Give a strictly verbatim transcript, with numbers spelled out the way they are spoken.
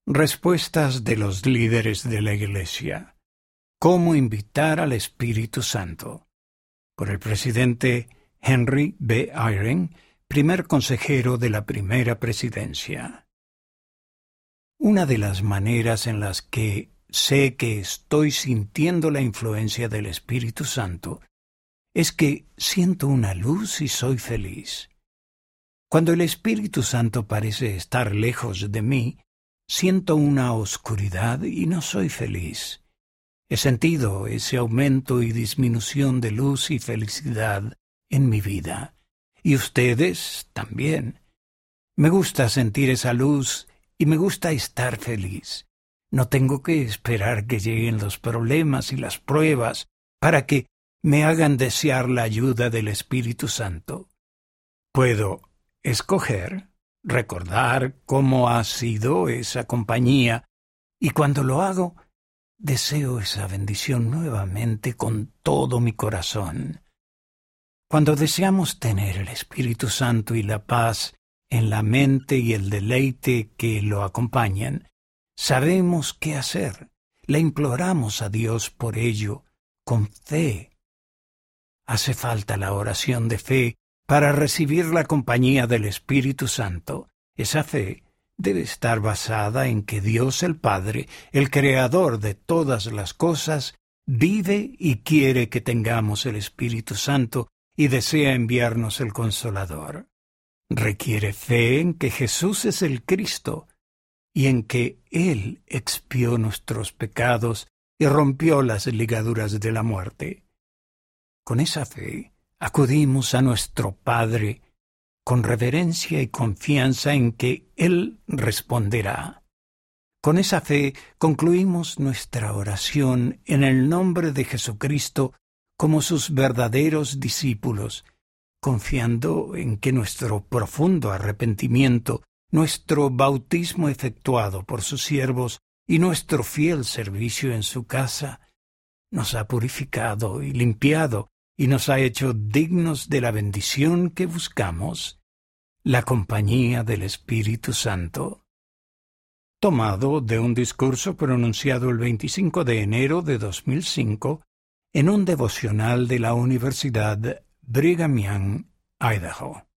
Respuestas de los líderes de la Iglesia. ¿Cómo invitar al Espíritu Santo? Por el presidente Henry B. Eyring, primer consejero de la primera presidencia. Una de las maneras en las que sé que estoy sintiendo la influencia del Espíritu Santo es que siento una luz y soy feliz. Cuando el Espíritu Santo parece estar lejos de mí, siento una oscuridad y no soy feliz. He sentido ese aumento y disminución de luz y felicidad en mi vida. Y ustedes también. Me gusta sentir esa luz y me gusta estar feliz. No tengo que esperar que lleguen los problemas y las pruebas para que me hagan desear la ayuda del Espíritu Santo. Puedo escoger, recordar cómo ha sido esa compañía, y cuando lo hago, deseo esa bendición nuevamente con todo mi corazón. Cuando deseamos tener el Espíritu Santo y la paz en la mente y el deleite que lo acompañan, sabemos qué hacer. Le imploramos a Dios por ello, con fe. Hace falta la oración de fe para recibir la compañía del Espíritu Santo. Esa fe debe estar basada en que Dios el Padre, el Creador de todas las cosas, vive y quiere que tengamos el Espíritu Santo y desea enviarnos el Consolador. Requiere fe en que Jesús es el Cristo y en que Él expió nuestros pecados y rompió las ligaduras de la muerte. Con esa fe acudimos a nuestro Padre con reverencia y confianza en que Él responderá. Con esa fe concluimos nuestra oración en el nombre de Jesucristo como sus verdaderos discípulos, confiando en que nuestro profundo arrepentimiento, nuestro bautismo efectuado por sus siervos y nuestro fiel servicio en su casa nos ha purificado y limpiado y nos ha hecho dignos de la bendición que buscamos, la compañía del Espíritu Santo. Tomado de un discurso pronunciado el veinticinco de enero de dos mil cinco en un devocional de la Universidad Brigham Young, Idaho.